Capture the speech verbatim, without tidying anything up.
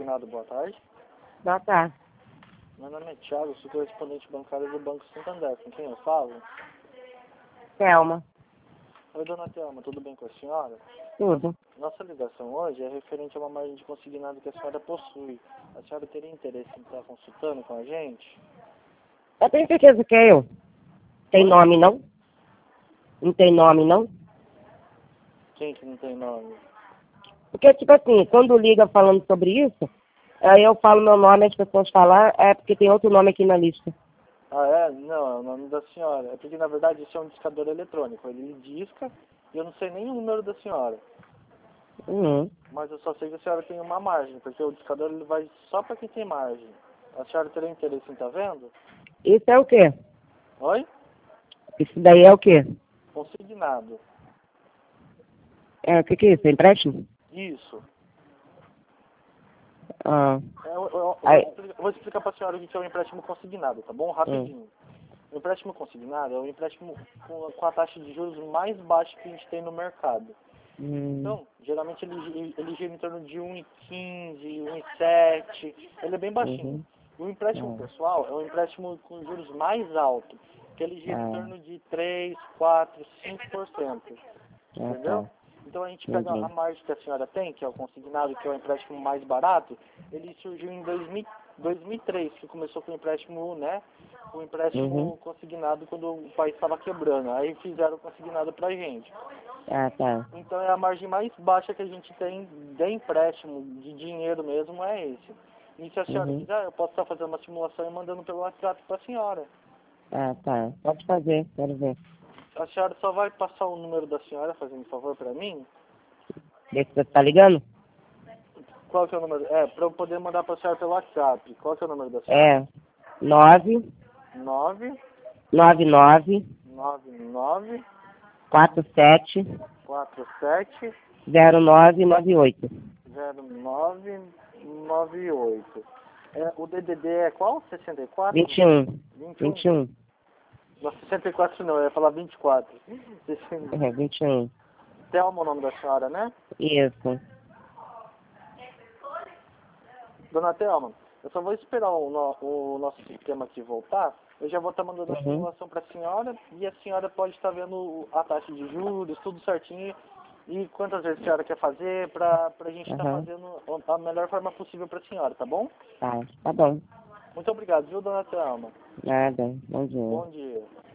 Consignado, boa tarde. Boa tarde. Meu nome é Thiago, sou correspondente bancário do Banco Santander. Com quem eu falo? Thelma. Oi, dona Thelma, tudo bem com a senhora? Tudo. Nossa ligação hoje é referente a uma margem de consignado que a senhora possui. A senhora teria interesse em estar consultando com a gente? Eu tenho certeza que é eu. Tem Oi? nome, não? Não tem nome, não? Quem que não tem nome? Porque, tipo assim, quando liga falando sobre isso, aí eu falo meu nome, as pessoas falam, é porque tem outro nome aqui na lista. Ah, é? Não, é o nome da senhora. É porque, na verdade, isso é um discador eletrônico. Ele disca e eu não sei nem o número da senhora. Uhum. Mas eu só sei que a senhora tem uma margem, porque o discador ele vai só para quem tem margem. A senhora teria interesse em estar vendo? Isso é o quê? Oi? Isso daí é o quê? Consignado. É, o que que é isso? É empréstimo? Isso. Ah. É, Eu, eu, eu, Aí. vou explicar- eu vou explicar para a senhora o que é um empréstimo consignado, tá bom? Hum. Rapidinho. O empréstimo consignado é um empréstimo com, com a taxa de juros mais baixa que a gente tem no mercado. Hum. Então, geralmente ele, ele gira em torno de um vírgula quinze, um vírgula sete. Ele é bem baixinho. Uhum. O empréstimo Ah. pessoal é um empréstimo com juros mais altos, que ele gira em Ah. torno de três, quatro, cinco por cento. Ah, Entendeu? tá. Então a gente pega a Entendi. margem que a senhora tem, que é o consignado, que é o empréstimo mais barato, ele surgiu em dois mil, dois mil e três, que começou com o empréstimo, né? O empréstimo Uhum. consignado quando o país estava quebrando. Aí fizeram o consignado pra gente. Ah, tá. Então é a margem mais baixa que a gente tem de empréstimo, de dinheiro mesmo, é esse. E se a senhora Uhum. quiser, eu posso estar fazendo uma simulação e mandando pelo WhatsApp para a senhora. Ah, tá. Pode fazer, quero ver. A senhora só vai passar o número da senhora, fazendo um favor para mim? Vê se você tá ligando? Qual que é o número? É, para eu poder mandar para a senhora pelo WhatsApp. Qual que é o número da senhora? É. Nove. nove Nove, nove. nove nove Quatro, sete. quatro sete Zero, nove, nove, oito. zero nove nove oito. É, o D D D é qual? sessenta e quatro? Vinte e um. vinte e um? Vinte e um. Não, sessenta e quatro não, eu ia falar vinte e quatro. É, vinte e um. Thelma, o nome da senhora, né? Isso. Dona Thelma, eu só vou esperar o, no, o nosso sistema aqui voltar. Eu já vou estar mandando a Uhum. simulação para a senhora e a senhora pode estar vendo a taxa de juros, tudo certinho. E quantas vezes a senhora quer fazer para a gente estar Uhum. fazendo a melhor forma possível para a senhora, tá bom? Tá. Tá bom. Muito obrigado, viu, dona Thelma? Nada. Bom dia. Bom dia.